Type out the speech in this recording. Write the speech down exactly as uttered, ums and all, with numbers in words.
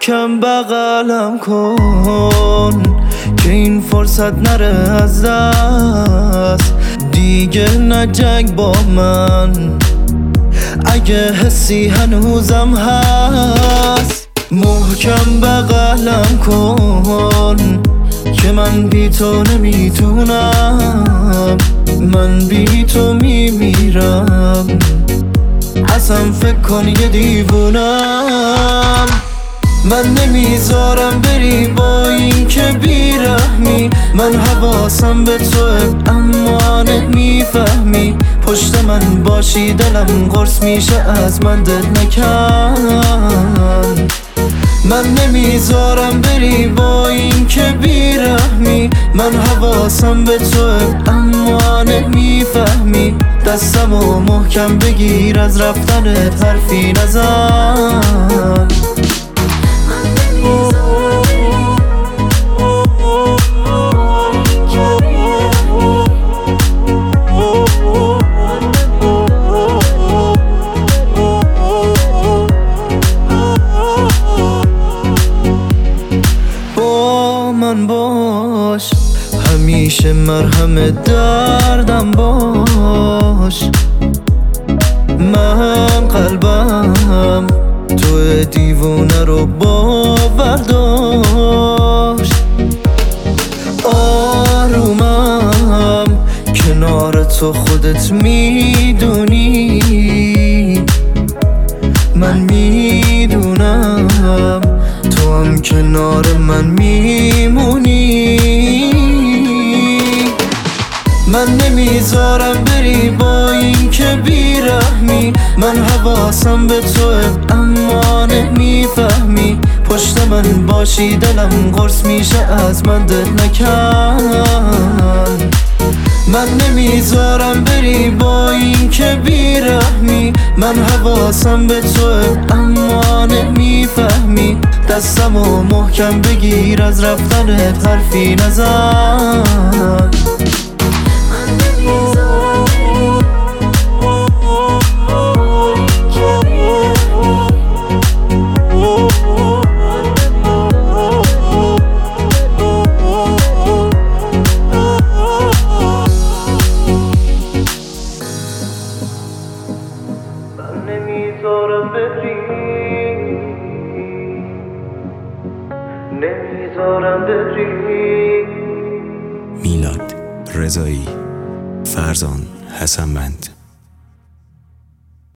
محکم بغلم کن که این فرصت نره از دست. دیگه نجنگ با من اگه حسی هنوزم هست. محکم بغلم کن که من بی تو نمیتونم، من بی تو میمیرم. اصلا فکر کن یه دیوونم. من نمیذارم بری با این که بیرحمی. من حواسم به توه اما نمیفهمی. پشت من باشی دلم قرص میشه از من دل نکن. من نمیذارم بری با این که بیرحمی. من حواسم به توه اما نمیفهمی. دستمو محکم بگیر از رفتنت حرفی نزن. من باش همیشه مرهم دردم باش. من قلبم تو دیوونه رو باور داشت. آرومم کنار تو خودت میدونی. من میدونم تو هم کنار من میمونی. من نمیذارم بری با این که بیرحمی. من حواسم به توه اما نمیفهمی. پشت من باشی دلم قرص میشه از من دل نکن. من نمیذارم بری با این که بیرحمی. من حواسم به توه اما نمیفهمی. دستمو محکم بگیر از رفتنت حرفی نزن. نمیذارم بری، نمیذارم بری. میلاد رضایی، فرزان حسن‌وند.